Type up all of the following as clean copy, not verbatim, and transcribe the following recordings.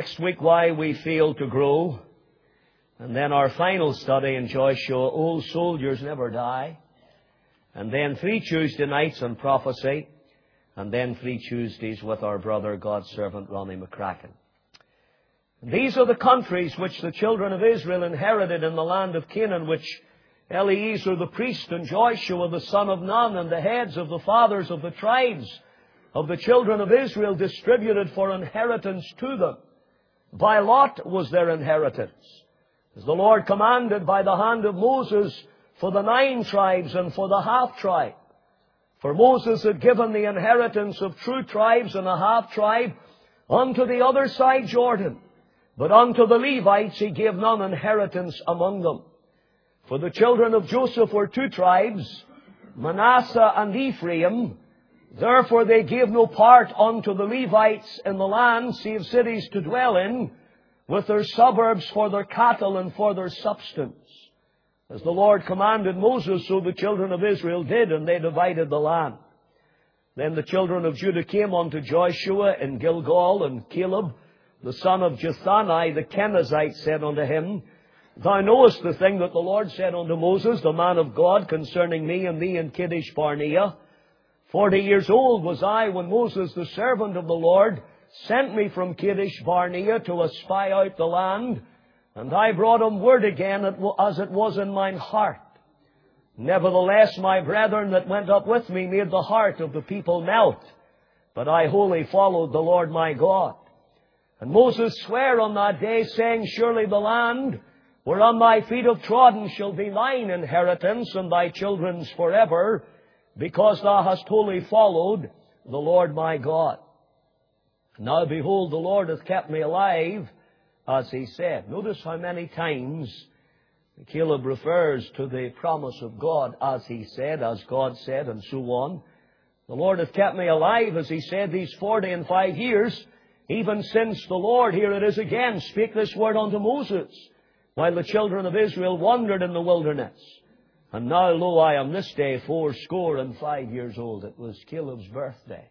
Next week, why we fail to grow. And then our final study in Joshua, old soldiers never die. And then 3 Tuesday nights on prophecy. And then 3 Tuesdays with our brother, God's servant, Ronnie McCracken. These are the countries which the children of Israel inherited in the land of Canaan, which Eleazar the priest and Joshua the son of Nun and the heads of the fathers of the tribes of the children of Israel distributed for inheritance to them. By lot was their inheritance, as the Lord commanded by the hand of Moses for the 9 tribes and for the half tribe. For Moses had given the inheritance of true tribes and a half tribe unto the other side Jordan, but unto the Levites he gave none inheritance among them. For the children of Joseph were 2 tribes, Manasseh and Ephraim. Therefore they gave no part unto the Levites in the land, save cities to dwell in, with their suburbs for their cattle and for their substance. As the Lord commanded Moses, so the children of Israel did, and they divided the land. Then the children of Judah came unto Joshua in Gilgal, and Caleb, the son of Jephunneh, the Kenizzite, said unto him, Thou knowest the thing that the Lord said unto Moses, the man of God, concerning me and thee in Kadesh Barnea. 40 years old was I when Moses, the servant of the Lord, sent me from Kadesh Barnea to espy out the land, and I brought him word again as it was in mine heart. Nevertheless, my brethren that went up with me made the heart of the people melt, but I wholly followed the Lord my God. And Moses sware on that day, saying, Surely the land whereon thy feet have trodden shall be thine inheritance and thy children's forever, because thou hast wholly followed the Lord my God. Now behold, the Lord hath kept me alive, as he said. Notice how many times Caleb refers to the promise of God, as he said, as God said, and so on. The Lord hath kept me alive, as he said, these 45 years, even since the Lord, here it is again, spake this word unto Moses, while the children of Israel wandered in the wilderness. And now, lo, I am this day 85 years old. It was Caleb's birthday.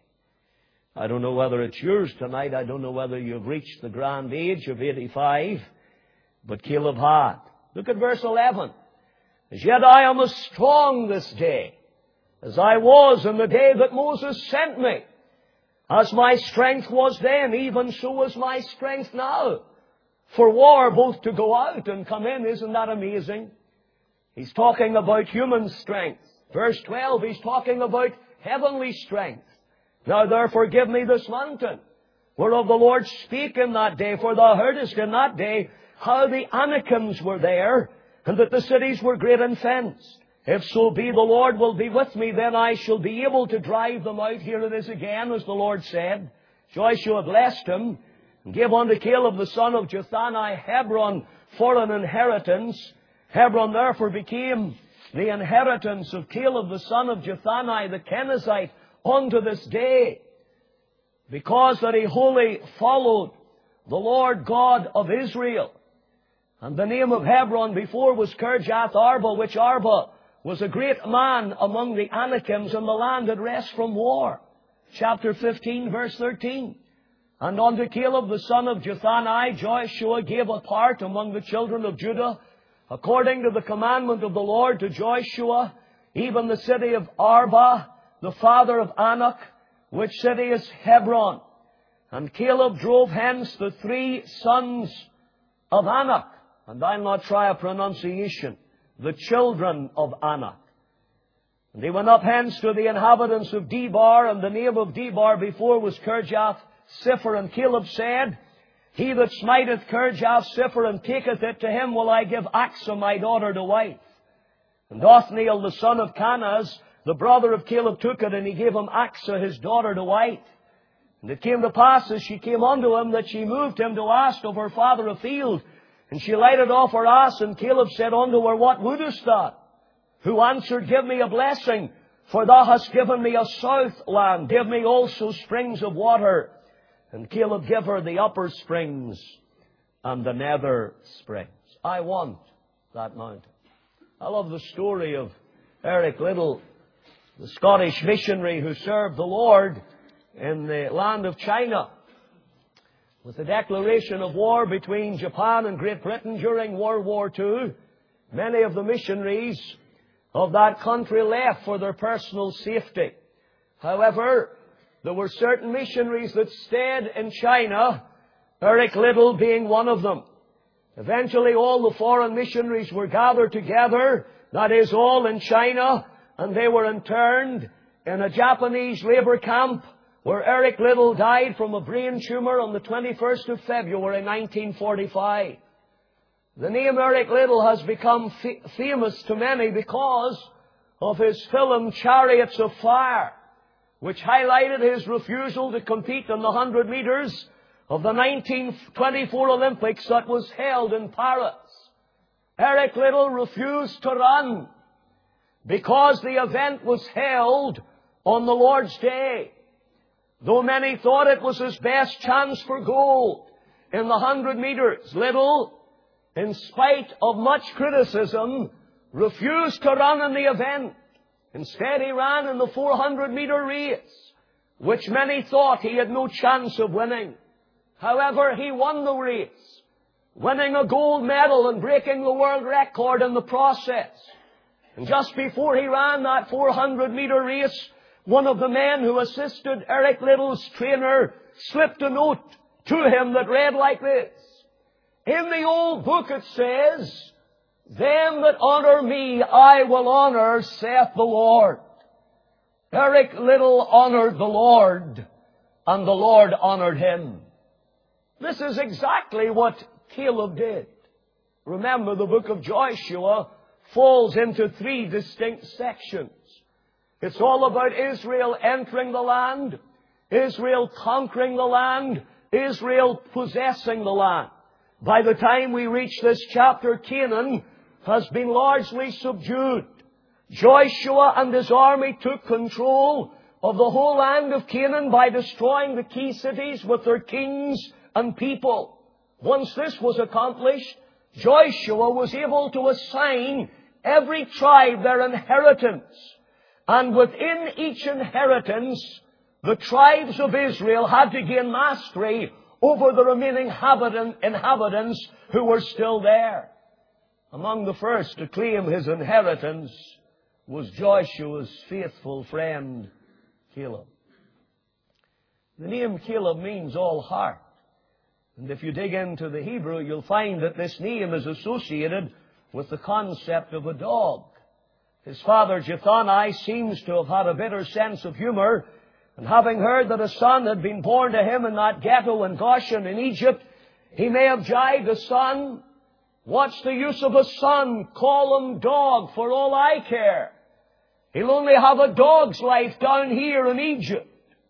I don't know whether it's yours tonight. I don't know whether you've reached the grand age of 85. But Caleb had. Look at verse 11. As yet I am as strong this day as I was in the day that Moses sent me. As my strength was then, even so is my strength now. For war, both to go out and come in. Isn't that amazing? He's talking about human strength. Verse 12, he's talking about heavenly strength. Now therefore give me this mountain, whereof the Lord spake in that day, for thou heardest in that day how the Anakims were there, and that the cities were great and fenced. If so be the Lord will be with me, then I shall be able to drive them out. Here it is again, as the Lord said. Joshua blessed him, and gave unto Caleb the son of Jephunneh Hebron for an inheritance. Hebron therefore became the inheritance of Caleb the son of Jephunneh the Kenizzite unto this day, because that he wholly followed the Lord God of Israel. And the name of Hebron before was Kirjath Arba, which Arba was a great man among the Anakims, and the land had rest from war. Chapter 15, verse 13. And unto Caleb the son of Jephunneh Joshua gave a part among the children of Judah, according to the commandment of the Lord to Joshua, even the city of Arba, the father of Anak, which city is Hebron. And Caleb drove hence the 3 sons of Anak. And I'll not try a pronunciation. The children of Anak. And they went up hence to the inhabitants of Debar, and the name of Debar before was Kirjath Sipher. And Caleb said, He that smiteth Kirjath Sipher and taketh it, to him will I give Achsah my daughter to wife. And Othniel the son of Kenaz, the brother of Caleb, took it, and he gave him Achsah his daughter to wife. And it came to pass, as she came unto him, that she moved him to ask of her father a field. And she lighted off her ass, and Caleb said unto her, What wouldest thou? Who answered, Give me a blessing, for thou hast given me a south land. Give me also springs of water. And Caleb gave her the upper springs and the nether springs. I want that mountain. I love the story of Eric Liddell, the Scottish missionary who served the Lord in the land of China. With the declaration of war between Japan and Great Britain during World War II, many of the missionaries of that country left for their personal safety. However, there were certain missionaries that stayed in China, Eric Liddell being one of them. Eventually, all the foreign missionaries were gathered together, that is, all in China, and they were interned in a Japanese labor camp where Eric Liddell died from a brain tumor on the 21st of February 1945. The name Eric Liddell has become famous to many because of his film Chariots of Fire, which highlighted his refusal to compete in the 100 meters of the 1924 Olympics that was held in Paris. Eric Liddell refused to run because the event was held on the Lord's Day. Though many thought it was his best chance for gold in the 100 meters, Liddell, in spite of much criticism, refused to run in the event. Instead, he ran in the 400-meter race, which many thought he had no chance of winning. However, he won the race, winning a gold medal and breaking the world record in the process. And just before he ran that 400-meter race, one of the men who assisted Eric Liddell's trainer slipped a note to him that read like this. In the old book it says, "Them that honor me I will honor, saith the Lord." Eric Liddell honored the Lord, and the Lord honored him. This is exactly what Caleb did. Remember, the book of Joshua falls into 3 distinct sections. It's all about Israel entering the land, Israel conquering the land, Israel possessing the land. By the time we reach this chapter, Canaan has been largely subdued. Joshua and his army took control of the whole land of Canaan by destroying the key cities with their kings and people. Once this was accomplished, Joshua was able to assign every tribe their inheritance. And within each inheritance, the tribes of Israel had to gain mastery over the remaining inhabitants who were still there. Among the first to claim his inheritance was Joshua's faithful friend, Caleb. The name Caleb means all heart. And if you dig into the Hebrew, you'll find that this name is associated with the concept of a dog. His father, Jethani, seems to have had a bitter sense of humor, and having heard that a son had been born to him in that ghetto in Goshen in Egypt, he may have jibed the son, "What's the use of a son? Call him dog for all I care. He'll only have a dog's life down here in Egypt."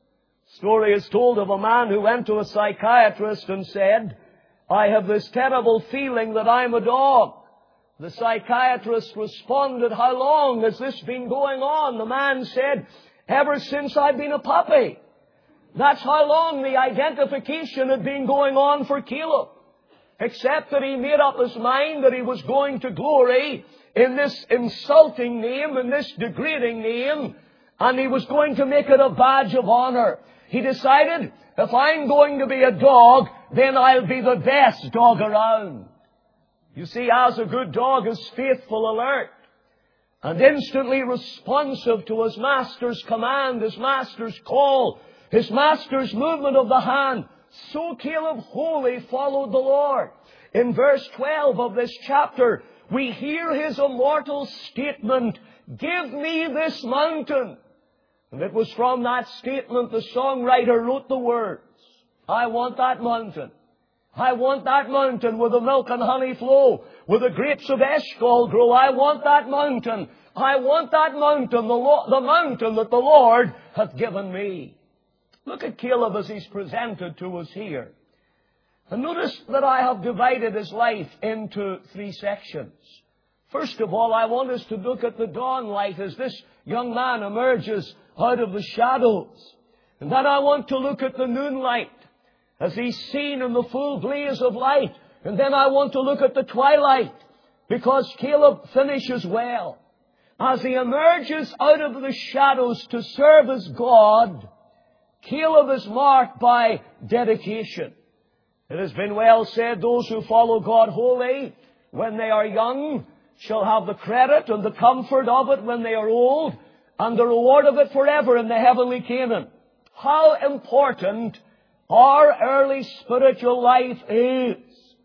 Story is told of a man who went to a psychiatrist and said, "I have this terrible feeling that I'm a dog." The psychiatrist responded, "How long has this been going on?" The man said, "Ever since I've been a puppy." That's how long the identification had been going on for Caleb. Except that he made up his mind that he was going to glory in this insulting name, in this degrading name, and he was going to make it a badge of honor. He decided, if I'm going to be a dog, then I'll be the best dog around. You see, as a good dog is faithful, alert, and instantly responsive to his master's command, his master's call, his master's movement of the hand, so Caleb wholly followed the Lord. In verse 12 of this chapter, we hear his immortal statement, "Give me this mountain." And it was from that statement the songwriter wrote the words, "I want that mountain. I want that mountain where the milk and honey flow, where the grapes of Eshcol grow. I want that mountain. I want that mountain, the mountain that the Lord hath given me." Look at Caleb as he's presented to us here. And notice that I have divided his life into 3 sections. First of all, I want us to look at the dawn light as this young man emerges out of the shadows. And then I want to look at the noonlight as he's seen in the full blaze of light. And then I want to look at the twilight, because Caleb finishes well. As he emerges out of the shadows to serve his God, Caleb is marked by dedication. It has been well said, those who follow God wholly when they are young shall have the credit and the comfort of it when they are old, and the reward of it forever in the heavenly Canaan. How important our early spiritual life is.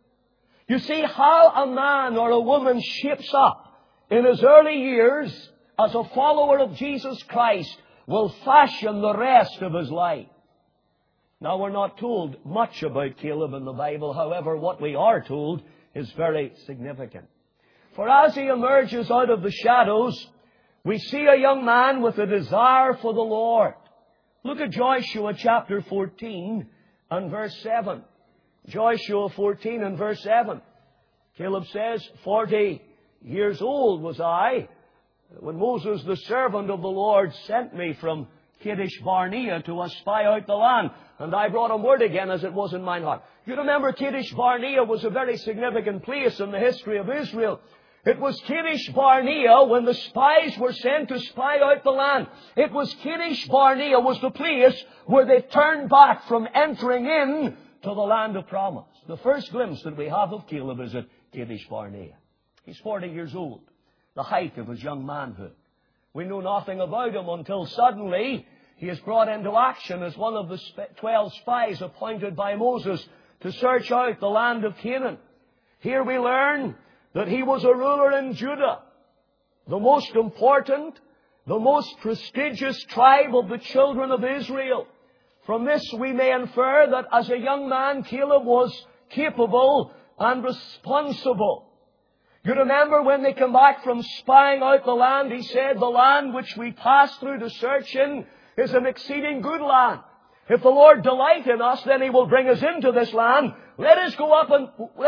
You see, how a man or a woman shapes up in his early years as a follower of Jesus Christ will fashion the rest of his life. Now, we're not told much about Caleb in the Bible. However, what we are told is very significant. For as he emerges out of the shadows, we see a young man with a desire for the Lord. Look at Joshua chapter 14 and verse 7. Joshua 14 and verse 7. Caleb says, 40 years old was I when Moses, the servant of the Lord, sent me from Kadesh Barnea to espy out the land. And I brought him word again as it was in mine heart. You remember Kadesh Barnea was a very significant place in the history of Israel. It was Kadesh Barnea when the spies were sent to spy out the land. It was Kadesh Barnea was the place where they turned back from entering in to the land of promise. The first glimpse that we have of Caleb is at Kadesh Barnea. He's 40 years old, the height of his young manhood. We know nothing about him until suddenly he is brought into action as one of the 12 spies appointed by Moses to search out the land of Canaan. Here we learn that he was a ruler in Judah, the most important, the most prestigious tribe of the children of Israel. From this we may infer that as a young man, Caleb was capable and responsible. You remember when they came back from spying out the land, he said, the land which we passed through to search in is an exceeding good land. If the Lord delight in us, then He will bring us into this land. Let us go up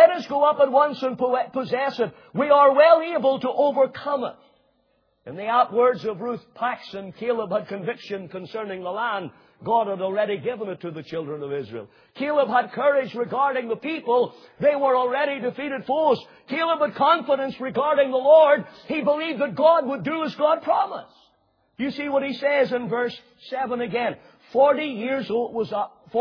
at once and possess it. We are well able to overcome it. In the apt words of Ruth Paxson, Caleb had conviction concerning the land. God had already given it to the children of Israel. Caleb had courage regarding the people. They were already defeated foes. Caleb had confidence regarding the Lord. He believed that God would do as God promised. You see what he says in verse 7 again. 40 years old was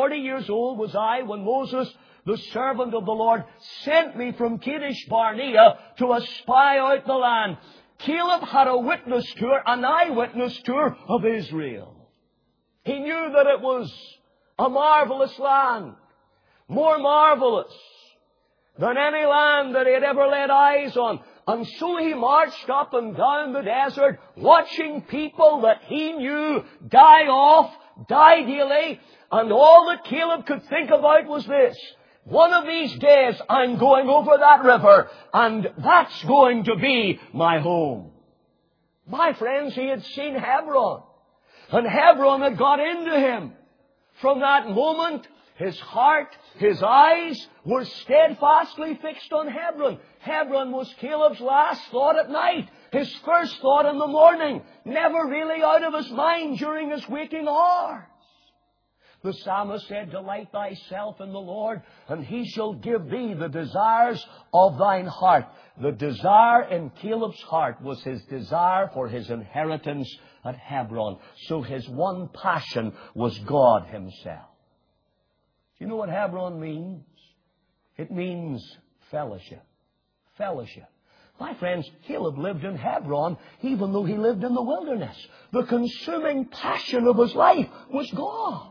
I when Moses, the servant of the Lord, sent me from Kadesh Barnea to espy out the land. Caleb had a witness tour, an eyewitness tour of Israel. He knew that it was a marvelous land, more marvelous than any land that he had ever laid eyes on. And so he marched up and down the desert, watching people that he knew die off, die daily. And all that Caleb could think about was this: one of these days I'm going over that river, and that's going to be my home. My friends, he had seen Hebron. And Hebron had got into him. From that moment, his heart, his eyes were steadfastly fixed on Hebron. Hebron was Caleb's last thought at night, his first thought in the morning, never really out of his mind during his waking hours. The psalmist said, delight thyself in the Lord, and He shall give thee the desires of thine heart. The desire in Caleb's heart was his desire for his inheritance at Hebron. So his one passion was God Himself. Do you know what Hebron means? It means fellowship. Fellowship. My friends, Caleb lived in Hebron even though he lived in the wilderness. The consuming passion of his life was God.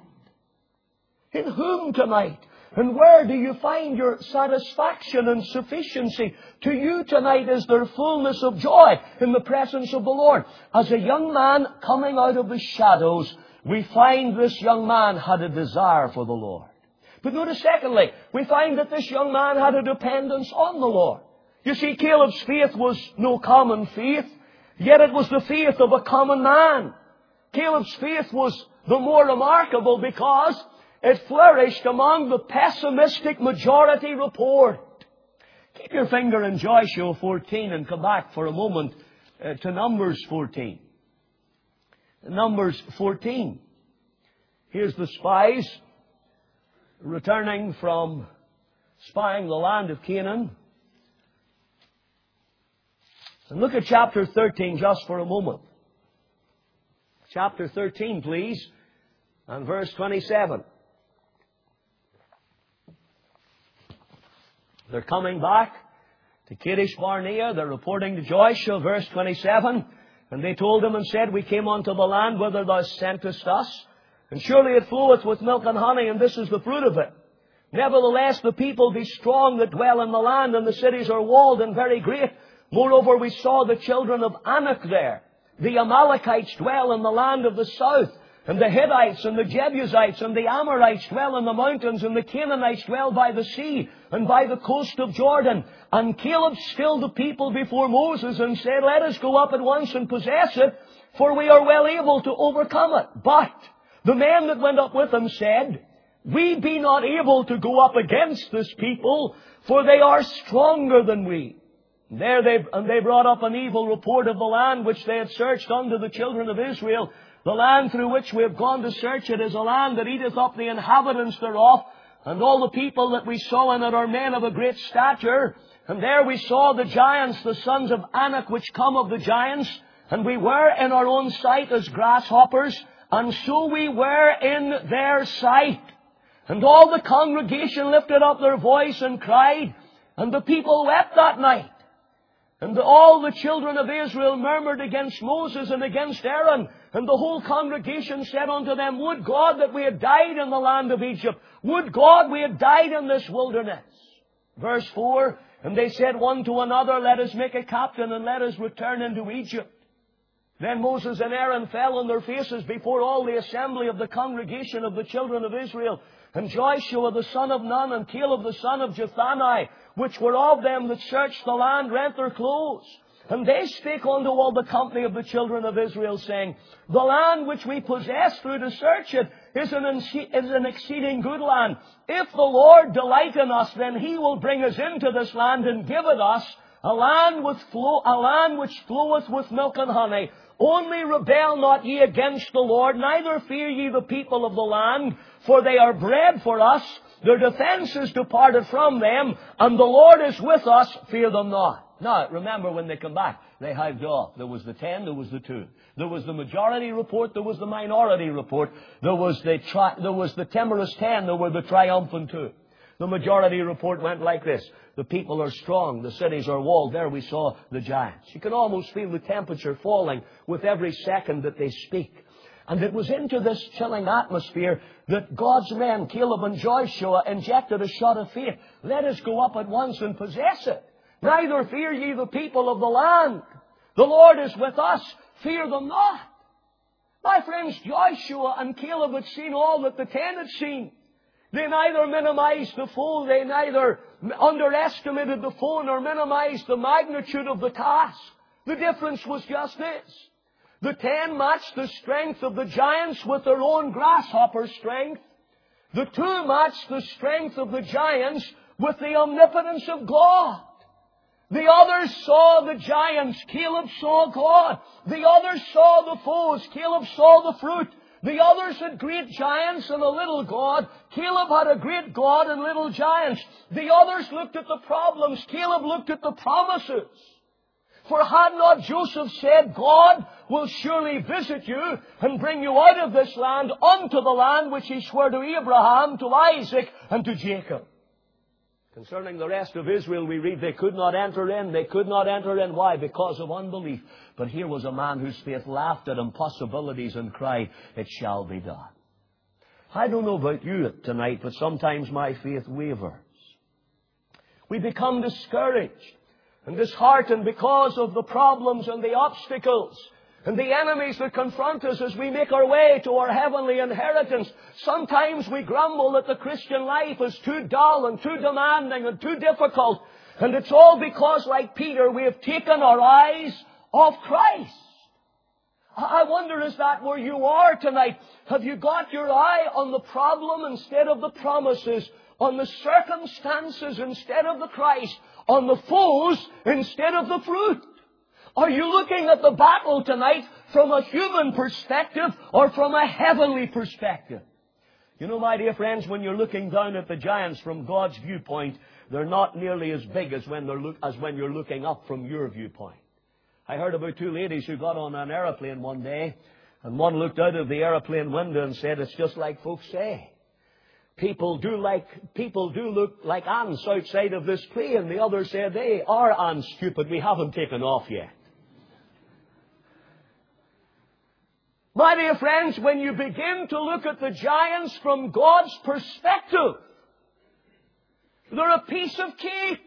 In whom tonight? And where do you find your satisfaction and sufficiency? To you tonight is there fullness of joy in the presence of the Lord. As a young man coming out of the shadows, we find this young man had a desire for the Lord. But notice secondly, we find that this young man had a dependence on the Lord. You see, Caleb's faith was no common faith, yet it was the faith of a common man. Caleb's faith was the more remarkable because it flourished among the pessimistic majority report. Keep your finger in Joshua 14 and come back for a moment to Numbers 14. Numbers 14. Here's the spies returning from spying the land of Canaan. And look at chapter 13 just for a moment. Chapter 13, please, and verse 27. They're coming back to Kadesh Barnea. They're reporting to Joshua, verse 27. And they told him and said, we came unto the land whither thou sentest us. And surely it floweth with milk and honey, and this is the fruit of it. Nevertheless, the people be strong that dwell in the land, and the cities are walled and very great. Moreover, we saw the children of Anak there. The Amalekites dwell in the land of the south, and the Hittites and the Jebusites and the Amorites dwell in the mountains, and the Canaanites dwell by the sea and by the coast of Jordan. And Caleb stilled the people before Moses and said, let us go up at once and possess it, for we are well able to overcome it. But the men that went up with him said, we be not able to go up against this people, for they are stronger than we. And they brought up an evil report of the land which they had searched unto the children of Israel. The land through which we have gone to search it is a land that eateth up the inhabitants thereof. And all the people that we saw in it are men of a great stature. And there we saw the giants, the sons of Anak, which come of the giants. And we were in our own sight as grasshoppers, and so we were in their sight. And all the congregation lifted up their voice and cried, and the people wept that night. And all the children of Israel murmured against Moses and against Aaron. And the whole congregation said unto them, would God that we had died in the land of Egypt. Would God we had died in this wilderness. Verse 4, and they said one to another, let us make a captain and let us return into Egypt. Then Moses and Aaron fell on their faces before all the assembly of the congregation of the children of Israel. And Joshua the son of Nun and Caleb the son of Jephunneh, which were of them that searched the land, rent their clothes. And they spake unto all the company of the children of Israel, saying, the land which we possess through to search it is an exceeding good land. If the Lord delight in us, then He will bring us into this land and give it us, a land which floweth with milk and honey. Only rebel not ye against the Lord, neither fear ye the people of the land, for they are bread for us. Their defense is departed from them, and the Lord is with us, fear them not. Now, remember when they come back, they hived off. There was the 10, there was the 2. There was the majority report, there was the minority report. There was the timorous 10, there were the triumphant 2. The majority report went like this. The people are strong. The cities are walled. There we saw the giants. You can almost feel the temperature falling with every second that they speak. And it was into this chilling atmosphere that God's men, Caleb and Joshua, injected a shot of faith. Let us go up at once and possess it. Neither fear ye the people of the land. The Lord is with us. Fear them not. My friends, Joshua and Caleb had seen all that the 10 had seen. They neither minimized the foe, they neither underestimated the foe, nor minimized the magnitude of the task. The difference was just this. The 10 matched the strength of the giants with their own grasshopper strength. The 2 matched the strength of the giants with the omnipotence of God. The others saw the giants. Caleb saw God. The others saw the foes. Caleb saw the fruit. The others had great giants and a little God. Caleb had a great God and little giants. The others looked at the problems. Caleb looked at the promises. For had not Joseph said, God will surely visit you and bring you out of this land unto the land which He swore to Abraham, to Isaac, and to Jacob. Concerning the rest of Israel, we read they could not enter in. They could not enter in. Why? Because of unbelief. But here was a man whose faith laughed at impossibilities and cried, it shall be done. I don't know about you tonight, but sometimes my faith wavers. We become discouraged and disheartened because of the problems and the obstacles and the enemies that confront us as we make our way to our heavenly inheritance. Sometimes we grumble that the Christian life is too dull and too demanding and too difficult. And it's all because, like Peter, we have taken our eyes off Christ. I wonder, is that where you are tonight? Have you got your eye on the problem instead of the promises? On the circumstances instead of the Christ? On the foes instead of the fruit? Are you looking at the battle tonight from a human perspective or from a heavenly perspective? You know, my dear friends, when you're looking down at the giants from God's viewpoint, they're not nearly as big as when you're looking up from your viewpoint. I heard about 2 ladies who got on an aeroplane one day, and one looked out of the aeroplane window and said, it's just like folks say. People do look like ants outside of this plane. The others said, they are ants, stupid. We haven't taken off yet. My dear friends, when you begin to look at the giants from God's perspective, they're a piece of cake.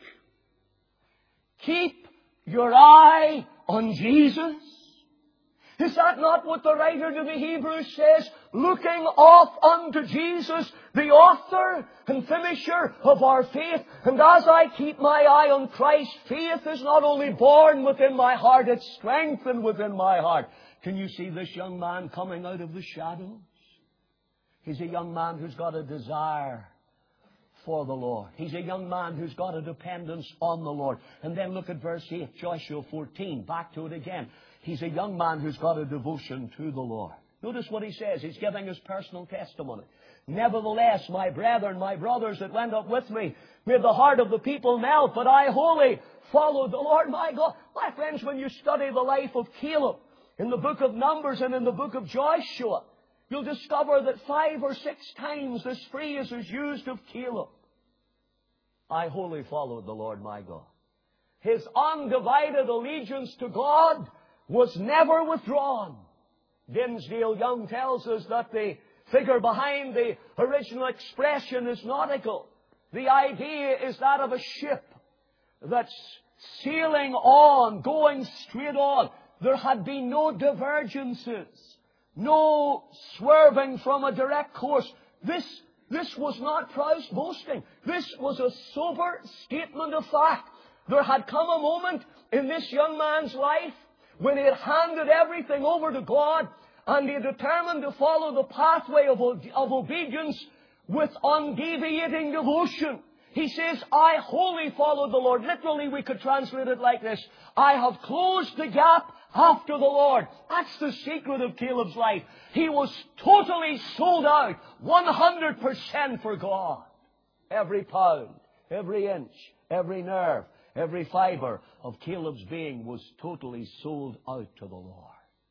Keep your eye on Jesus. Is that not what the writer to the Hebrews says? Looking off unto Jesus, the author and finisher of our faith. And as I keep my eye on Christ, faith is not only born within my heart, it's strengthened within my heart. Can you see this young man coming out of the shadows? He's a young man who's got a desire for the Lord. He's a young man who's got a dependence on the Lord. And then look at verse 8, Joshua 14. Back to it again. He's a young man who's got a devotion to the Lord. Notice what he says. He's giving his personal testimony. Nevertheless, my brethren, my brothers that went up with me, made the heart of the people melt, but I wholly followed the Lord my God. My friends, when you study the life of Caleb in the book of Numbers and in the book of Joshua, you'll discover that 5 or 6 times this phrase is used of Caleb. I wholly followed the Lord my God. His undivided allegiance to God was never withdrawn. Dinsdale Young tells us that the figure behind the original expression is nautical. The idea is that of a ship that's sailing on, going straight on. There had been no divergences, no swerving from a direct course. This was not proud boasting. This was a sober statement of fact. There had come a moment in this young man's life when he had handed everything over to God and he determined to follow the pathway of obedience with undeviating devotion. He says, I wholly followed the Lord. Literally, we could translate it like this. I have closed the gap after the Lord. That's the secret of Caleb's life. He was totally sold out, 100% for God. Every pound, every inch, every nerve, every fiber of Caleb's being was totally sold out to the Lord.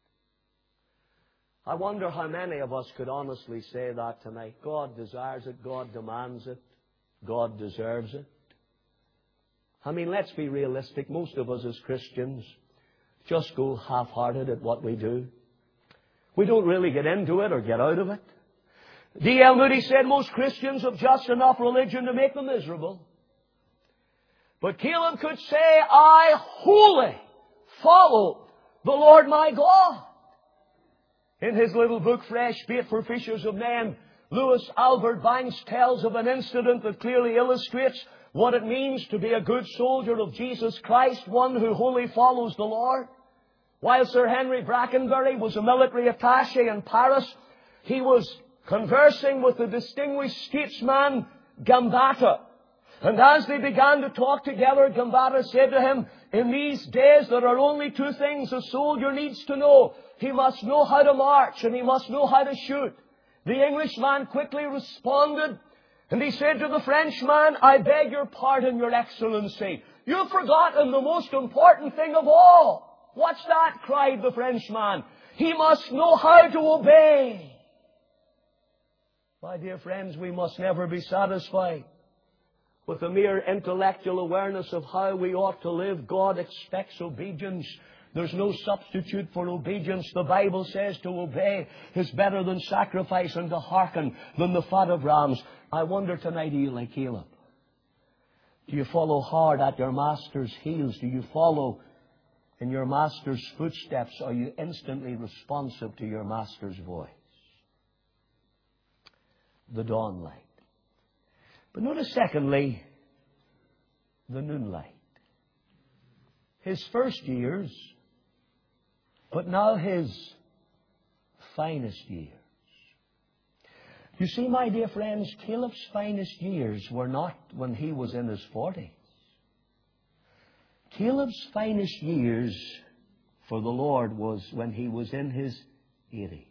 I wonder how many of us could honestly say that tonight. God desires it. God demands it. God deserves it. I mean, let's be realistic. Most of us as Christians just go half-hearted at what we do. We don't really get into it or get out of it. D.L. Moody said most Christians have just enough religion to make them miserable. But Caleb could say, I wholly followed the Lord my God. In his little book, Fresh Bait for Fishers of Men, Lewis Albert Banks tells of an incident that clearly illustrates what it means to be a good soldier of Jesus Christ, one who wholly follows the Lord. While Sir Henry Brackenbury was a military attaché in Paris, he was conversing with the distinguished statesman Gambetta. And as they began to talk together, Gambetta said to him, in these days there are only 2 things a soldier needs to know. He must know how to march and he must know how to shoot. The Englishman quickly responded, and he said to the Frenchman, I beg your pardon, Your Excellency. You've forgotten the most important thing of all. What's that? Cried the Frenchman. He must know how to obey. My dear friends, we must never be satisfied with a mere intellectual awareness of how we ought to live. God expects obedience. There's no substitute for obedience. The Bible says to obey is better than sacrifice, and to hearken than the fat of rams. I wonder tonight, are you like Caleb? Do you follow hard at your master's heels? Do you follow in your master's footsteps? Are you instantly responsive to your master's voice? The dawn light. But notice secondly, the noon light. His first years, but now his finest years. You see, my dear friends, Caleb's finest years were not when he was in his 40s. Caleb's finest years for the Lord was when he was in his 80s.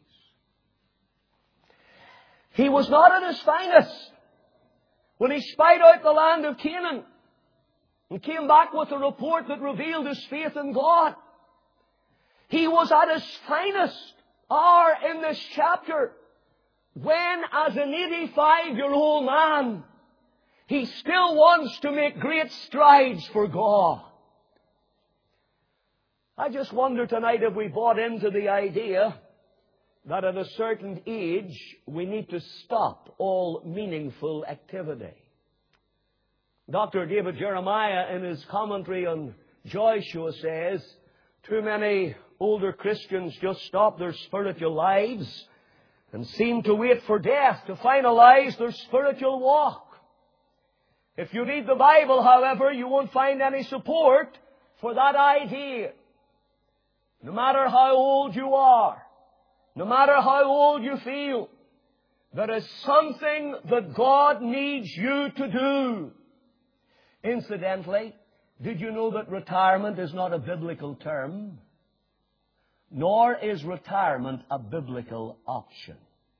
He was not at his finest when he spied out the land of Canaan and came back with a report that revealed his faith in God. He was at his finest hour in this chapter when as an 85-year-old man, he still wants to make great strides for God. I just wonder tonight if we bought into the idea that at a certain age we need to stop all meaningful activity. Dr. David Jeremiah, in his commentary on Joshua, says, too many older Christians just stop their spiritual lives and seem to wait for death to finalize their spiritual walk. If you read the Bible, however, you won't find any support for that idea. No matter how old you are, no matter how old you feel, there is something that God needs you to do. Incidentally, did you know that retirement is not a biblical term? Nor is retirement a biblical option.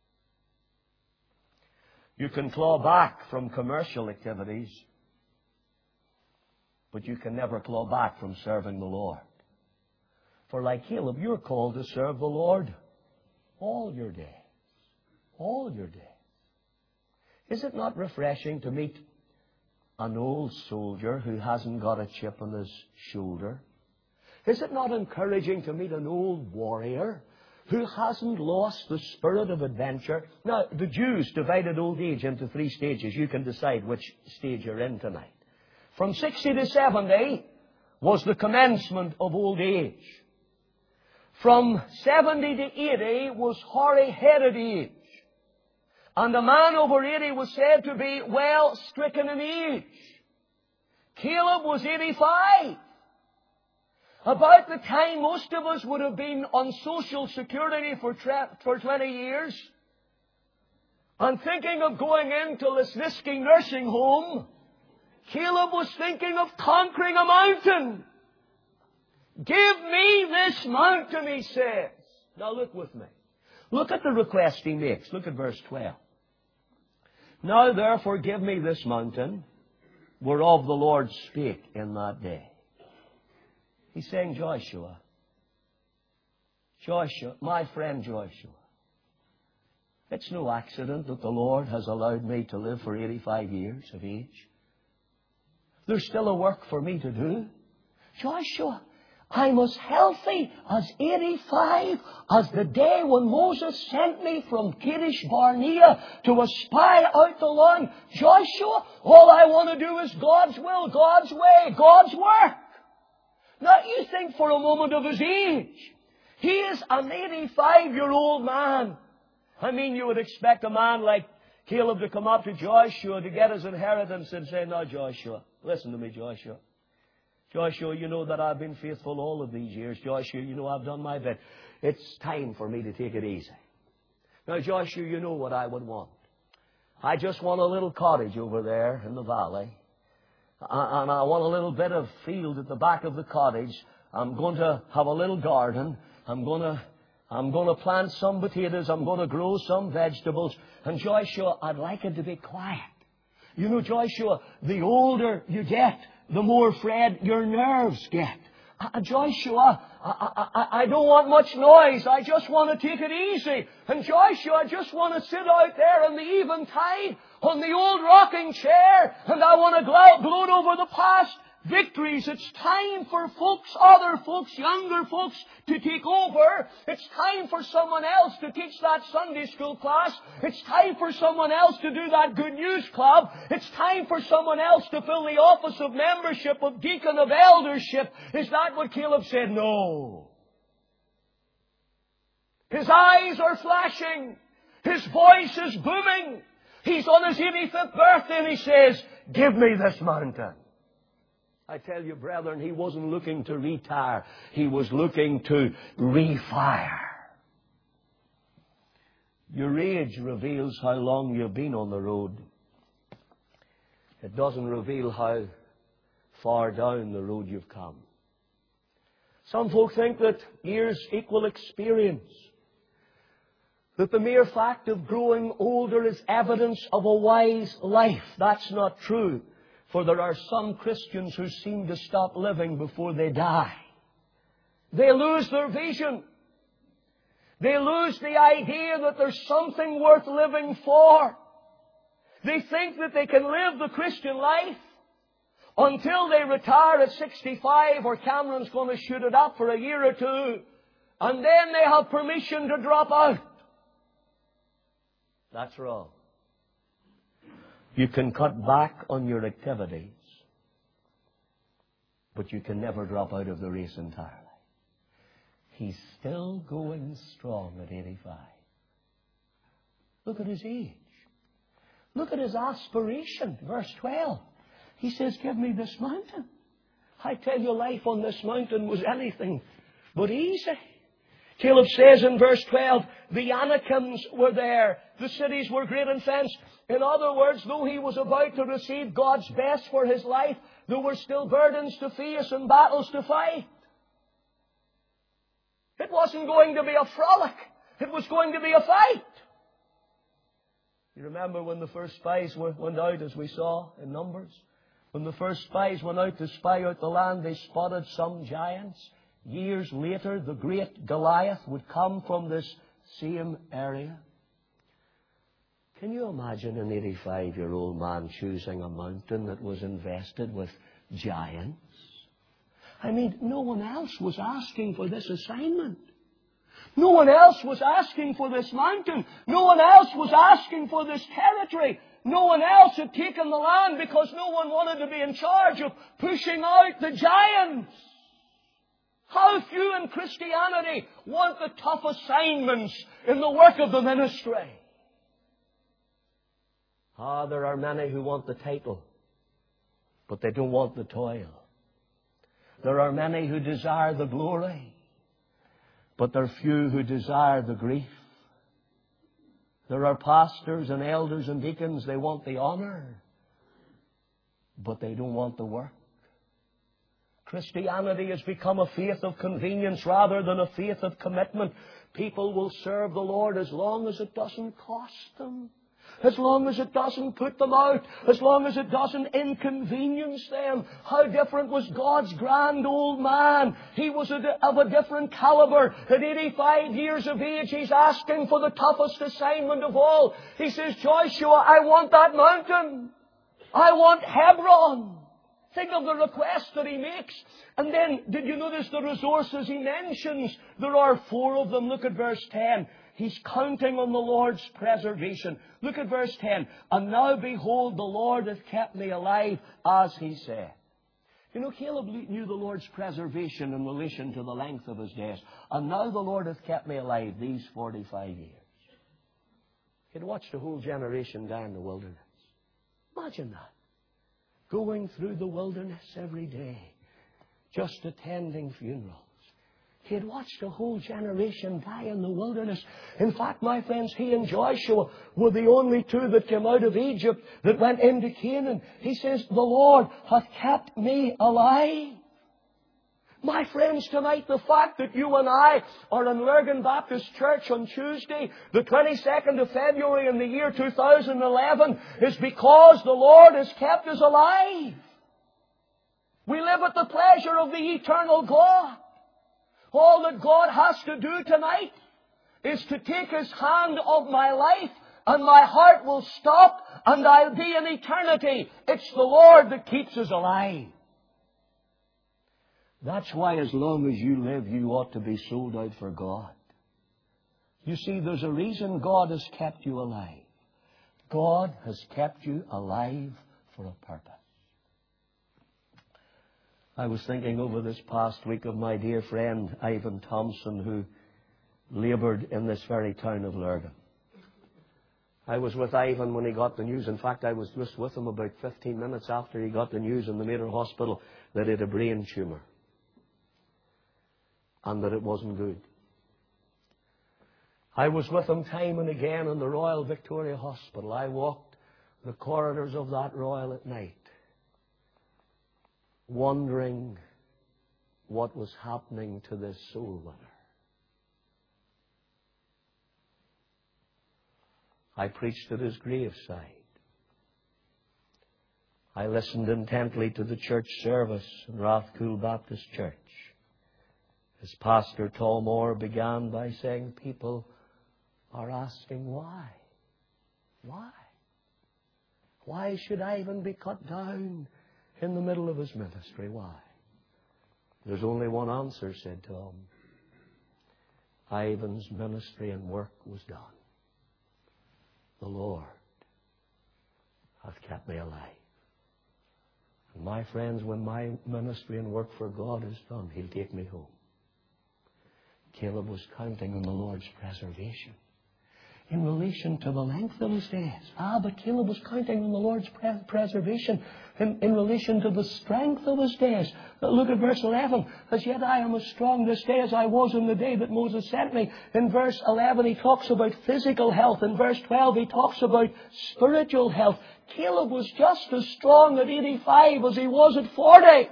You can claw back from commercial activities, but you can never claw back from serving the Lord. For like Caleb, you're called to serve the Lord all your days. All your days. Is it not refreshing to meet an old soldier who hasn't got a chip on his shoulder? Is it not encouraging to meet an old warrior who hasn't lost the spirit of adventure? Now, the Jews divided old age into 3 stages. You can decide which stage you're in tonight. From 60 to 70 was the commencement of old age. From 70 to 80 was hoary-headed age. And a man over 80 was said to be well stricken in age. Caleb was 85. About the time most of us would have been on Social Security for 20 years and thinking of going into Lesniski nursing home, Caleb was thinking of conquering a mountain. Give me this mountain, he says. Now look with me. Look at the request he makes. Look at verse 12. Now therefore give me this mountain, whereof the Lord spake in that day. He's saying, Joshua, my friend Joshua, it's no accident that the Lord has allowed me to live for 85 years of age. There's still a work for me to do. Joshua, I'm as healthy as 85 as the day when Moses sent me from Kadesh Barnea to spy out the land. Joshua, all I want to do is God's will, God's way, God's work. Now you think for a moment of his age. He is an 85-year-old man. I mean, you would expect a man like Caleb to come up to Joshua to get his inheritance and say, now Joshua, listen to me, Joshua. Joshua, you know that I've been faithful all of these years. Joshua, you know I've done my bit. It's time for me to take it easy. Now, Joshua, you know what I would want. I just want a little cottage over there in the valley. And I want a little bit of field at the back of the cottage. I'm going to have a little garden. I'm going to plant some potatoes. I'm going to grow some vegetables. And Joshua, I'd like it to be quiet. You know, Joshua, the older you get, the more frayed your nerves get. Joshua, I don't want much noise. I just want to take it easy. And Joshua, I just want to sit out there in the eventide on the old rocking chair, and I want to gloat over the past victories. It's time for folks, other folks, younger folks, to take over. It's time for someone else to teach that Sunday school class. It's time for someone else to do that good news club. It's time for someone else to fill the office of membership, of deacon, of eldership. Is that what Caleb said? No. His eyes are flashing. His voice is booming. He's on his 85th birthday and he says, give me this mountain. I tell you, brethren, he wasn't looking to retire. He was looking to refire. Your age reveals how long you've been on the road. It doesn't reveal how far down the road you've come. Some folk think that years equal experience. That the mere fact of growing older is evidence of a wise life. That's not true. For there are some Christians who seem to stop living before they die. They lose their vision. They lose the idea that there's something worth living for. They think that they can live the Christian life until they retire at 65, or Cameron's going to shoot it up for a year or two, and then they have permission to drop out. That's wrong. You can cut back on your activities, but you can never drop out of the race entirely. He's still going strong at 85. Look at his age. Look at his aspiration. Verse 12. He says, give me this mountain. I tell you, life on this mountain was anything but easy. Caleb says in verse 12, the Anakims were there. The cities were great and fenced. In other words, though he was about to receive God's best for his life, there were still burdens to face and battles to fight. It wasn't going to be a frolic. It was going to be a fight. You remember when the first spies went out, as we saw in Numbers? When the first spies went out to spy out the land, they spotted some giants. Years later, the great Goliath would come from this same area. Can you imagine an 85-year-old man choosing a mountain that was invested with giants? I mean, no one else was asking for this assignment. No one else was asking for this mountain. No one else was asking for this territory. No one else had taken the land because no one wanted to be in charge of pushing out the giants. How few in Christianity want the tough assignments in the work of the ministry? There are many who want the title, but they don't want the toil. There are many who desire the glory, but there are few who desire the grief. There are pastors and elders and deacons, they want the honor, but they don't want the work. Christianity has become a faith of convenience rather than a faith of commitment. People will serve the Lord as long as it doesn't cost them, as long as it doesn't put them out, as long as it doesn't inconvenience them. How different was God's grand old man? He was of a different caliber. At 85 years of age, he's asking for the toughest assignment of all. He says, Joshua, I want that mountain. I want Hebron. Think of the request that he makes. And then, did you notice the resources he mentions? There are 4 of them. Look at verse 10. He's counting on the Lord's preservation. Look at verse 10. And now behold, the Lord hath kept me alive, as he said. You know, Caleb knew the Lord's preservation in relation to the length of his days. And now the Lord hath kept me alive these 45 years. He'd watched a whole generation die in the wilderness. Imagine that. Going through the wilderness every day, just attending funerals. He had watched a whole generation die in the wilderness. In fact, my friends, he and Joshua were the only 2 that came out of Egypt that went into Canaan. He says, the Lord hath kept me alive. My friends, tonight, the fact that you and I are in Lurgan Baptist Church on Tuesday, the 22nd of February in the year 2011, is because the Lord has kept us alive. We live at the pleasure of the eternal God. All that God has to do tonight is to take His hand of my life, and my heart will stop, and I'll be in eternity. It's the Lord that keeps us alive. That's why as long as you live, you ought to be sold out for God. You see, there's a reason God has kept you alive. God has kept you alive for a purpose. I was thinking over this past week of my dear friend Ivan Thompson, who laboured in this very town of Lurgan. I was with Ivan when he got the news. In fact, I was just with him about 15 minutes after he got the news in the Mater Hospital that he had a brain tumour and that it wasn't good. I was with him time and again in the Royal Victoria Hospital. I walked the corridors of that Royal at night, wondering what was happening to this soul winner. I preached at his graveside. I listened intently to the church service in Rathcoole Baptist Church. As Pastor Tolmore began by saying, people are asking why. Why? Why should Ivan be cut down in the middle of his ministry? Why? There's only one answer, said Tom. Ivan's ministry and work was done. The Lord hath kept me alive. And my friends, when my ministry and work for God is done, He'll take me home. Caleb was counting on the Lord's preservation in relation to the length of his days. But Caleb was counting on the Lord's preservation in relation to the strength of his days. Look at verse 11. As yet I am as strong this day as I was in the day that Moses sent me. In verse 11 he talks about physical health. In verse 12 he talks about spiritual health. Caleb was just as strong at 85 as he was at 40.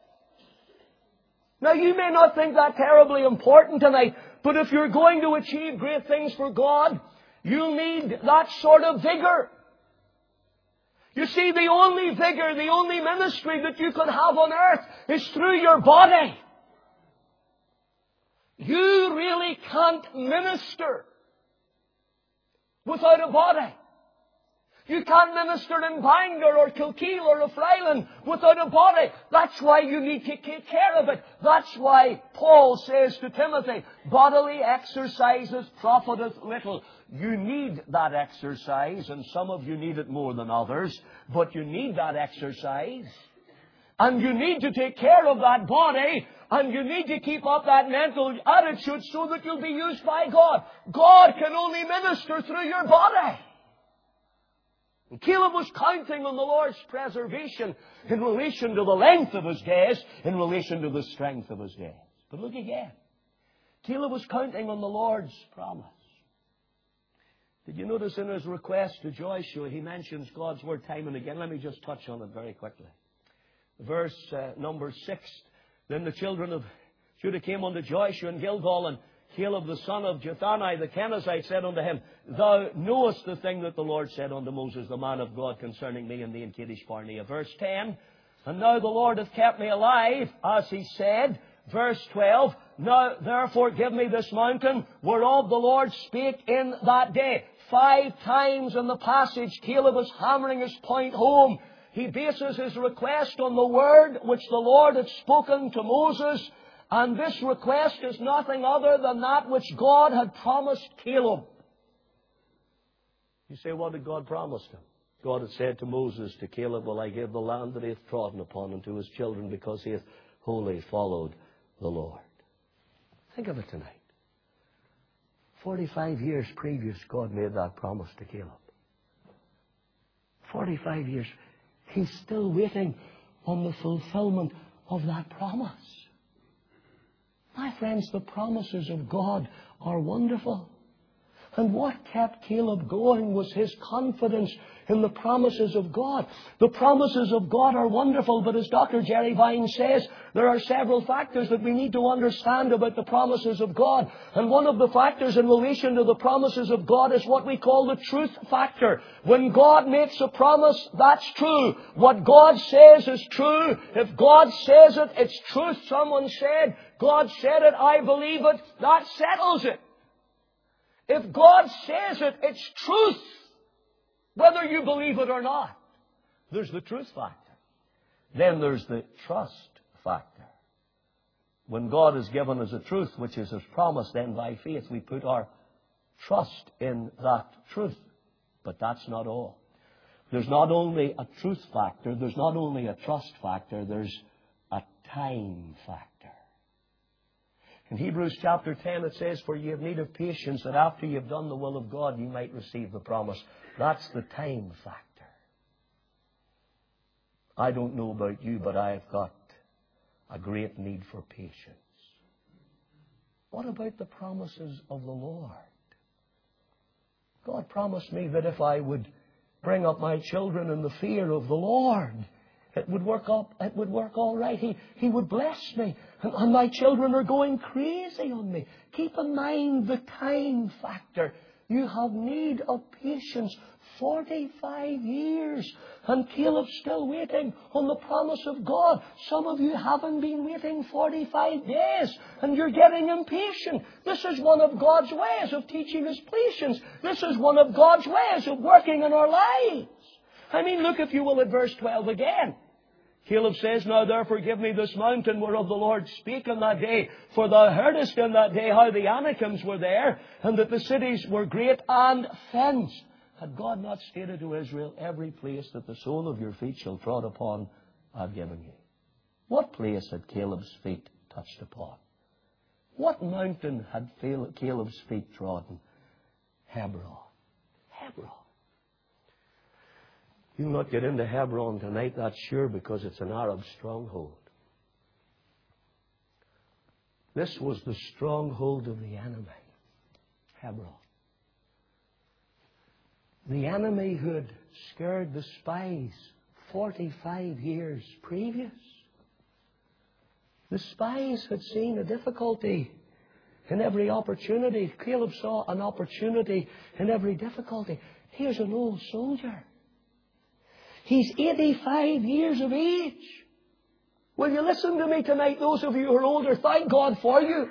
Now you may not think that terribly important tonight, but if you're going to achieve great things for God, you'll need that sort of vigor. You see, the only vigor, the only ministry that you can have on earth is through your body. You really can't minister without a body. You can't minister in Bangor or Kilkeel or O'Fryland without a body. That's why you need to take care of it. That's why Paul says to Timothy, bodily exercises profiteth little. You need that exercise, and some of you need it more than others, but you need that exercise. And you need to take care of that body, and you need to keep up that mental attitude so that you'll be used by God. God can only minister through your body. And Caleb was counting on the Lord's preservation in relation to the length of his days, in relation to the strength of his days. But look again. Caleb was counting on the Lord's promise. Did you notice in his request to Joshua, he mentions God's word time and again? Let me just touch on it very quickly. Verse number 6. Then the children of Judah came unto Joshua in Gilgal, and Caleb the son of Jephunneh the Kenizzite said unto him, Thou knowest the thing that the Lord said unto Moses, the man of God, concerning me and thee in Kadesh Barnea. Verse 10, And now the Lord hath kept me alive, as he said. Verse 12, Now therefore give me this mountain, whereof the Lord spake in that day. 5 times in the passage, Caleb is hammering his point home. He bases his request on the word which the Lord had spoken to Moses. And this request is nothing other than that which God had promised Caleb. You say, what did God promise him? God had said to Moses, to Caleb, Will I give the land that he hath trodden upon unto his children, because he hath wholly followed the Lord. Think of it tonight. 45 years previous, God made that promise to Caleb. 45 years. He's still waiting on the fulfillment of that promise. My friends, the promises of God are wonderful. And what kept Caleb going was his confidence in the promises of God. The promises of God are wonderful, but as Dr. Jerry Vine says, there are several factors that we need to understand about the promises of God. And one of the factors in relation to the promises of God is what we call the truth factor. When God makes a promise, that's true. What God says is true. If God says it, it's truth. Someone said, God said it, I believe it. That settles it. If God says it, it's truth. Whether you believe it or not. There's the truth factor. Then there's the trust factor. When God has given us a truth, which is His promise, then by faith we put our trust in that truth. But that's not all. There's not only a truth factor, there's not only a trust factor, there's a time factor. In Hebrews chapter 10 it says, For ye have need of patience, that after ye have done the will of God, ye might receive the promise. That's the time factor. I don't know about you, but I've got a great need for patience. What about the promises of the Lord? God promised me that if I would bring up my children in the fear of the Lord, it would work all right. He would bless me. And my children are going crazy on me. Keep in mind the time factor. You have need of patience 45 years. And Caleb's still waiting on the promise of God. Some of you haven't been waiting 45 days and you're getting impatient. This is one of God's ways of teaching us patience. This is one of God's ways of working in our lives. I mean, look if you will at verse 12 again. Caleb says, "Now therefore give me this mountain whereof the Lord spake on that day. For thou heardest in that day how the Anakims were there, and that the cities were great and fenced. Had God not stated to Israel, every place that the sole of your feet shall trod upon, I've given you?" What place had Caleb's feet touched upon? What mountain had Caleb's feet trodden? Hebron. Hebron. You'll not get into Hebron tonight, that's sure, because it's an Arab stronghold. This was the stronghold of the enemy. Hebron. The enemy who had scared the spies 45 years previous. The spies had seen a difficulty in every opportunity. Caleb saw an opportunity in every difficulty. Here's an old soldier. He's 85 years of age. Will you listen to me tonight, those of you who are older? Thank God for you.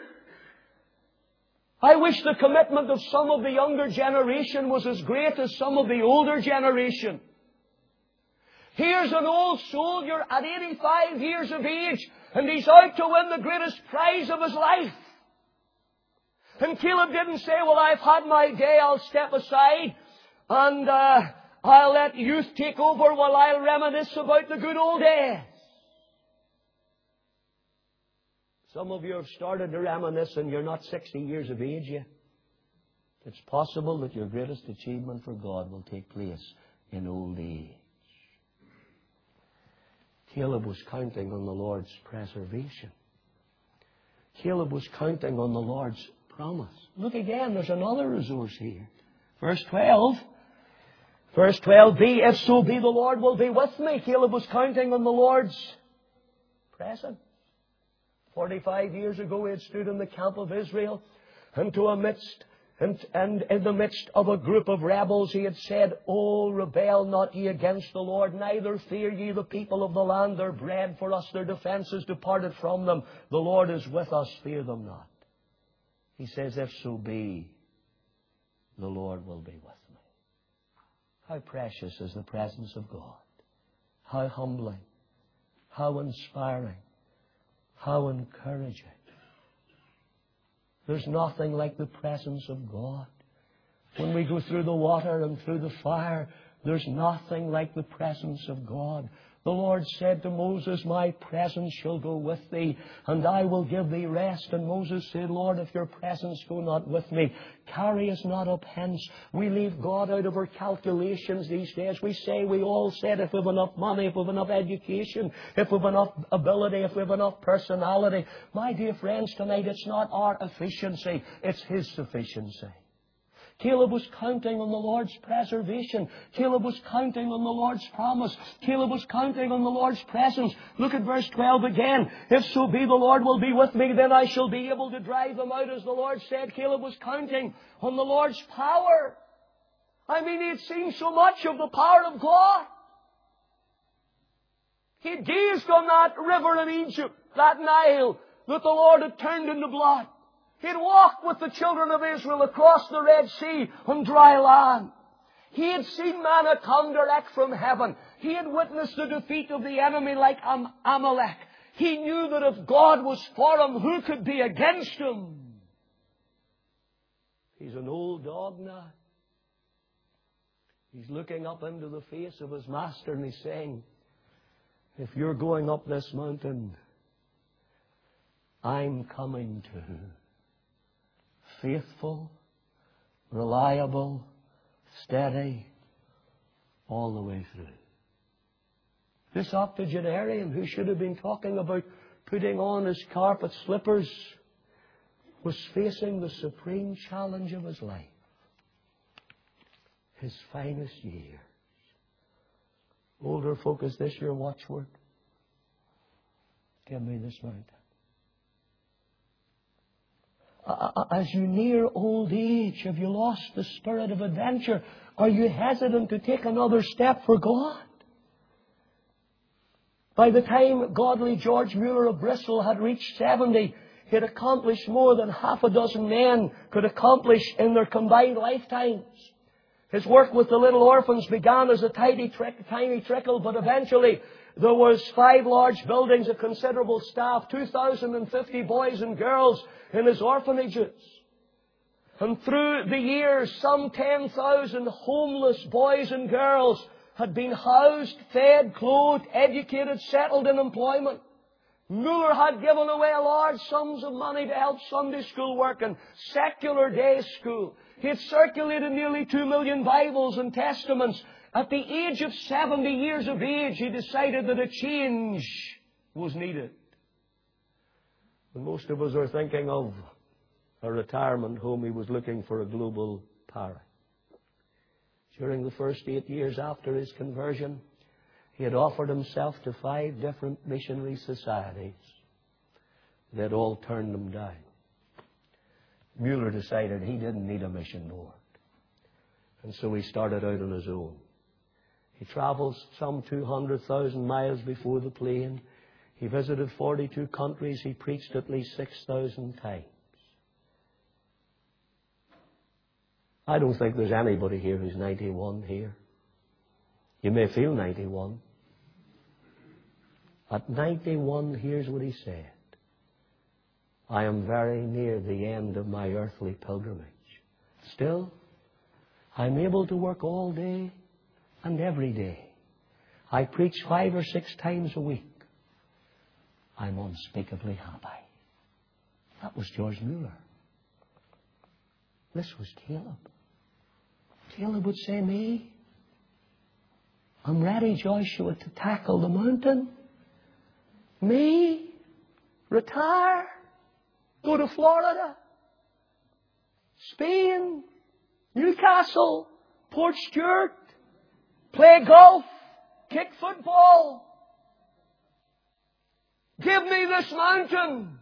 I wish the commitment of some of the younger generation was as great as some of the older generation. Here's an old soldier at 85 years of age, and he's out to win the greatest prize of his life. And Caleb didn't say, "Well, I've had my day, I'll step aside, and I'll let youth take over while I'll reminisce about the good old days." Some of you have started to reminisce and you're not 60 years of age yet. It's possible that your greatest achievement for God will take place in old age. Caleb was counting on the Lord's preservation. Caleb was counting on the Lord's promise. Look again, there's another resource here. Verse 12. Verse 12b, "If so be the Lord will be with me." Caleb was counting on the Lord's presence. 45 years ago he had stood in the camp of Israel, and in the midst of a group of rebels he had said, "Oh, rebel not ye against the Lord, neither fear ye the people of the land. Their bread for us, their defense is departed from them. The Lord is with us, fear them not." He says, "If so be, the Lord will be with me." How precious is the presence of God. How humbling. How inspiring. How encouraging. There's nothing like the presence of God. When we go through the water and through the fire, there's nothing like the presence of God. The Lord said to Moses, "My presence shall go with thee, and I will give thee rest." And Moses said, "Lord, if your presence go not with me, carry us not up hence." We leave God out of our calculations these days. We all said, if we've enough money, if we've enough education, if we've enough ability, if we've enough personality. My dear friends, tonight it's not our efficiency, it's His sufficiency. Caleb was counting on the Lord's preservation. Caleb was counting on the Lord's promise. Caleb was counting on the Lord's presence. Look at verse 12 again. "If so be the Lord will be with me, then I shall be able to drive them out," as the Lord said. Caleb was counting on the Lord's power. I mean, he had seen so much of the power of God. He had gazed on that river in Egypt, that Nile, that the Lord had turned into blood. He had walked with the children of Israel across the Red Sea on dry land. He had seen manna come direct from heaven. He had witnessed the defeat of the enemy like Amalek. He knew that if God was for him, who could be against him? He's an old dog now. He's looking up into the face of his master and he's saying, "If you're going up this mountain, I'm coming too." Faithful, reliable, steady, all the way through. This octogenarian who should have been talking about putting on his carpet slippers was facing the supreme challenge of his life. His finest years. Older folk, is this your watchword? Give me this mountain. As you near old age, have you lost the spirit of adventure? Are you hesitant to take another step for God? By the time godly George Mueller of Bristol had reached 70, he had accomplished more than half a dozen men could accomplish in their combined lifetimes. His work with the little orphans began as a tiny trickle, but eventually there was 5 large buildings, a considerable staff, 2,050 boys and girls in his orphanages. And through the years, some 10,000 homeless boys and girls had been housed, fed, clothed, educated, settled in employment. Mueller had given away large sums of money to help Sunday school work and secular day school. He had circulated nearly 2 million Bibles and Testaments. At the age of 70 years of age, he decided that a change was needed. And most of us are thinking of a retirement home. He was looking for a global parish. During the first 8 years after his conversion, he had offered himself to 5 different missionary societies. They'd all turned him down. Mueller decided he didn't need a mission board. And so he started out on his own. He traveled some 200,000 miles before the plane. He visited 42 countries. He preached at least 6,000 times. I don't think there's anybody here who's 91 here. You may feel 91. At 91, here's what he said. I am very near the end of my earthly pilgrimage. Still, I'm able to work all day and every day. I preach 5 or 6 times a week. I'm unspeakably happy. That was George Mueller. This was Caleb. Caleb would say, me, I'm ready, Joshua, to tackle the mountain. Me, retire, go to Florida, Spain, Newcastle, Port Stewart, play golf, kick football. Give me this mountain.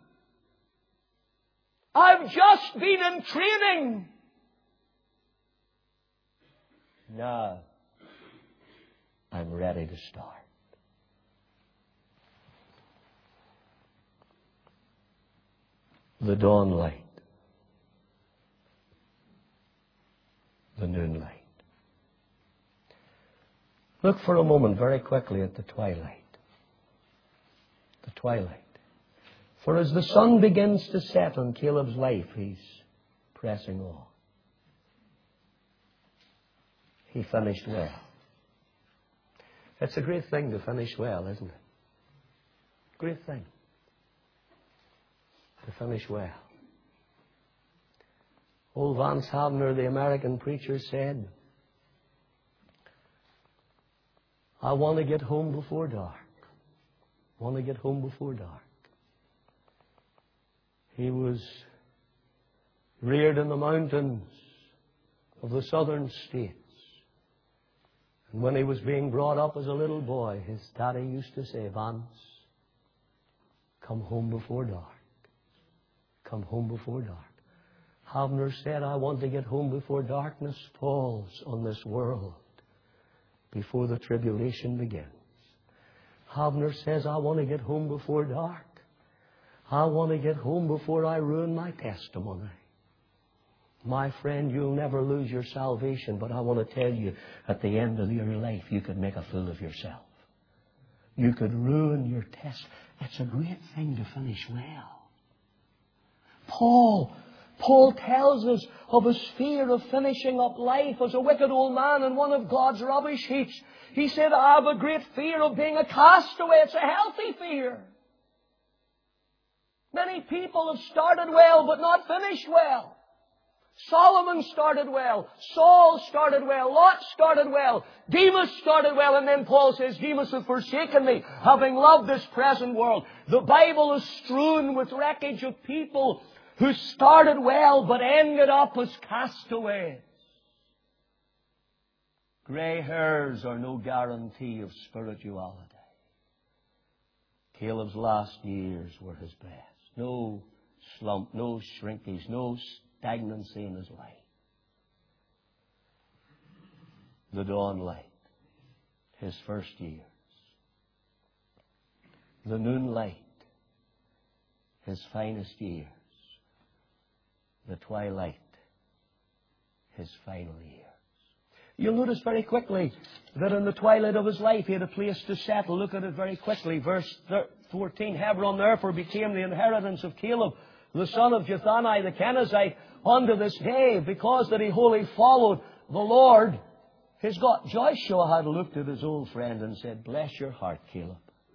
I've just been in training. Now, I'm ready to start. The dawn light. The noon light. Look for a moment very quickly at the twilight. The twilight. For as the sun begins to set on Caleb's life, he's pressing on. He finished well. It's a great thing to finish well, isn't it? Great thing. To finish well. Old Vance Havner, the American preacher, said, I want to get home before dark. I want to get home before dark. He was reared in the mountains of the southern states. And when he was being brought up as a little boy, his daddy used to say, Vance, come home before dark. Come home before dark. Havner said, I want to get home before darkness falls on this world, before the tribulation begins. Havner says, I want to get home before dark. I want to get home before I ruin my testimony. My friend, you'll never lose your salvation, but I want to tell you, at the end of your life, you could make a fool of yourself. You could ruin your test. It's a great thing to finish well. Paul tells us of his fear of finishing up life as a wicked old man in one of God's rubbish heaps. He said, I have a great fear of being a castaway. It's a healthy fear. Many people have started well but not finished well. Solomon started well. Saul started well. Lot started well. Demas started well. And then Paul says, Demas hath forsaken me, having loved this present world. The Bible is strewn with wreckage of people who started well but ended up as castaways. Grey hairs are no guarantee of spirituality. Caleb's last years were his best. No slump, no shrinkage, no stagnancy in his life. the dawn light, his first years. The noon light, his finest years. The twilight, his final years. You'll notice very quickly that in the twilight of his life he had a place to settle. Look at it very quickly. Verse 14, Hebron therefore became the inheritance of Caleb, the son of Jephunneh the Kenizzite, unto this day, because that he wholly followed the Lord his God. Joshua had looked at his old friend and said, bless your heart, Caleb.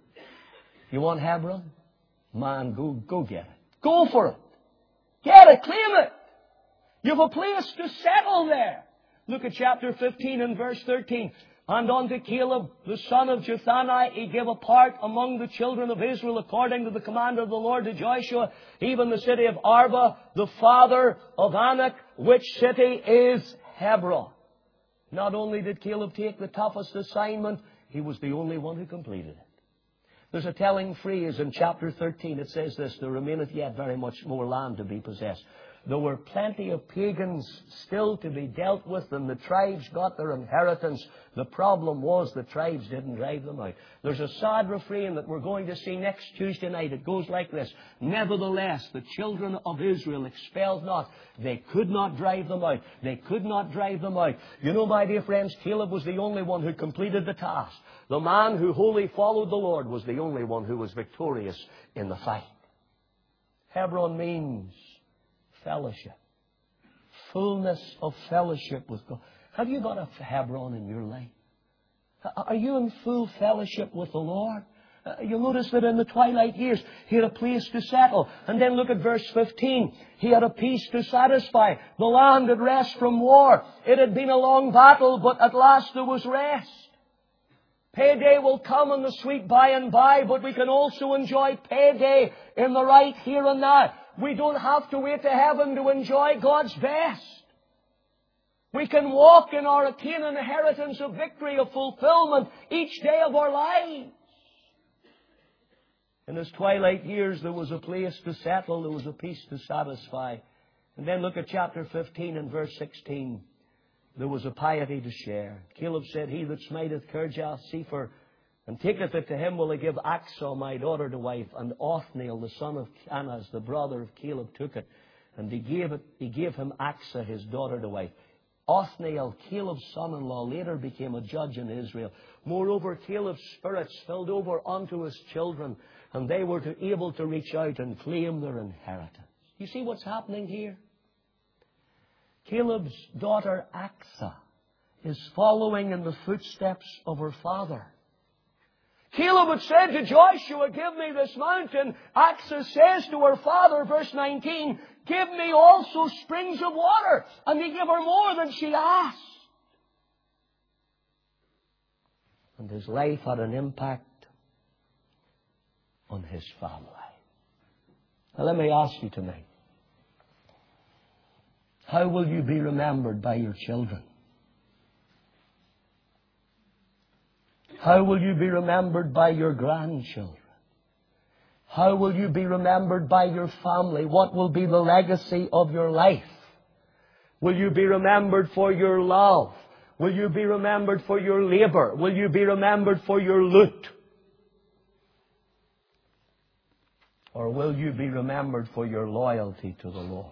You want Hebron? Man, go get it. Go for it. Get it, claim it. You have a place to settle there. Look at chapter 15 and verse 13. And unto Caleb, the son of Jephunneh, he gave a part among the children of Israel according to the command of the Lord to Joshua, even the city of Arba, the father of Anak, which city is Hebron. Not only did Caleb take the toughest assignment, he was the only one who completed it. There's a telling phrase in chapter 13. It says this, there remaineth yet very much more land to be possessed. There were plenty of pagans still to be dealt with, and the tribes got their inheritance. The problem was the tribes didn't drive them out. There's a sad refrain that we're going to see next Tuesday night. It goes like this. Nevertheless, the children of Israel expelled not. They could not drive them out. They could not drive them out. You know, my dear friends, Caleb was the only one who completed the task. The man who wholly followed the Lord was the only one who was victorious in the fight. Hebron means fellowship. Fullness of fellowship with God. Have you got a Hebron in your life? Are you in full fellowship with the Lord? You'll notice that in the twilight years, he had a place to settle. And then look at verse 15. He had a peace to satisfy. The land had rest from war. It had been a long battle, but at last there was rest. Payday will come in the sweet by and by, but we can also enjoy payday in the right here and now. We don't have to wait to heaven to enjoy God's best. We can walk in our Canaan inheritance of victory, of fulfillment, each day of our lives. In his twilight years, there was a place to settle, there was a peace to satisfy. And then look at chapter 15 and verse 16. There was a piety to share. Caleb said, he that smiteth Kirjath Sepher and taketh it to him will I give Achsah my daughter to wife. And Othniel the son of Kenaz, the brother of Caleb, took it. And he gave him Achsah his daughter to wife. Othniel, Caleb's son-in-law, later became a judge in Israel. Moreover, Caleb's spirit spilled over onto his children, and they were able to reach out and claim their inheritance. You see what's happening here? Caleb's daughter Achsah is following in the footsteps of her father. Caleb had said to Joshua, give me this mountain. Achsah says to her father, verse 19, give me also springs of water. And he gave her more than she asked. And his life had an impact on his family. Now let me ask you tonight, how will you be remembered by your children? How will you be remembered by your grandchildren? How will you be remembered by your family? What will be the legacy of your life? Will you be remembered for your love? Will you be remembered for your labor? Will you be remembered for your loot? Or will you be remembered for your loyalty to the Lord?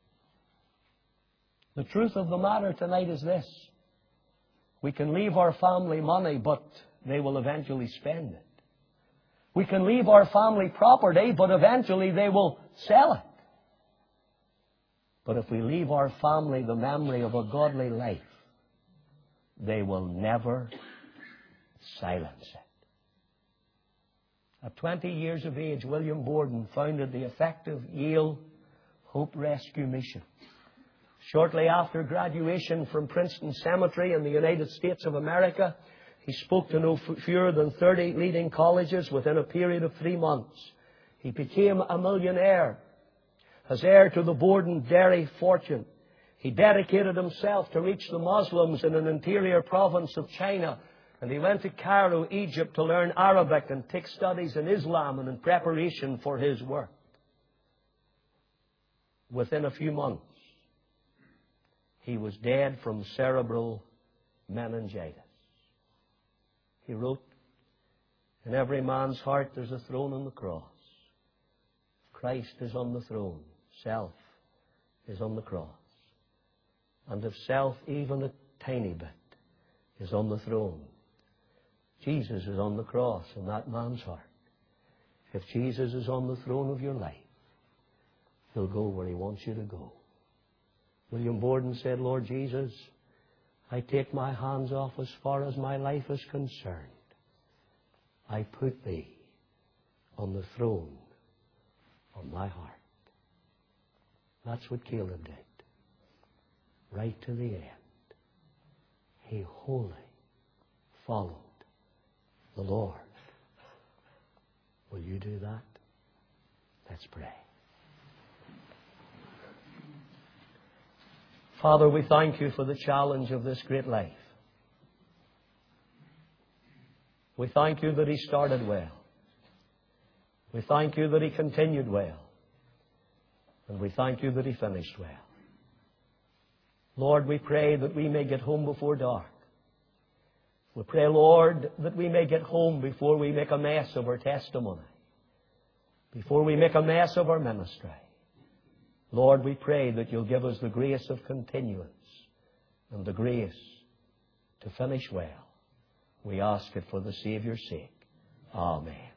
The truth of the matter tonight is this. We can leave our family money, but they will eventually spend it. We can leave our family property, but eventually they will sell it. But if we leave our family the memory of a godly life, they will never silence it. At 20 years of age, William Borden founded the effective Yale Hope Rescue Mission. Shortly after graduation from Princeton Cemetery in the United States of America, he spoke to no fewer than 30 leading colleges within a period of 3 months. He became a millionaire as heir to the Borden dairy fortune. He dedicated himself to reach the Muslims in an interior province of China. And he went to Cairo, Egypt, to learn Arabic and take studies in Islam and in preparation for his work. Within a few months, he was dead from cerebral meningitis. He wrote, in every man's heart there's a throne on the cross. Christ is on the throne. Self is on the cross. And if self, even a tiny bit, is on the throne, Jesus is on the cross in that man's heart. If Jesus is on the throne of your life, He'll go where He wants you to go. William Borden said, Lord Jesus, I take my hands off as far as my life is concerned. I put Thee on the throne of my heart. That's what Caleb did. Right to the end. He wholly followed the Lord. Will you do that? Let's pray. Father, we thank You for the challenge of this great life. We thank You that he started well. We thank You that he continued well. And we thank You that he finished well. Lord, we pray that we may get home before dark. We pray, Lord, that we may get home before we make a mess of our testimony, before we make a mess of our ministry. Lord, we pray that You'll give us the grace of continuance and the grace to finish well. We ask it for the Saviour's sake. Amen.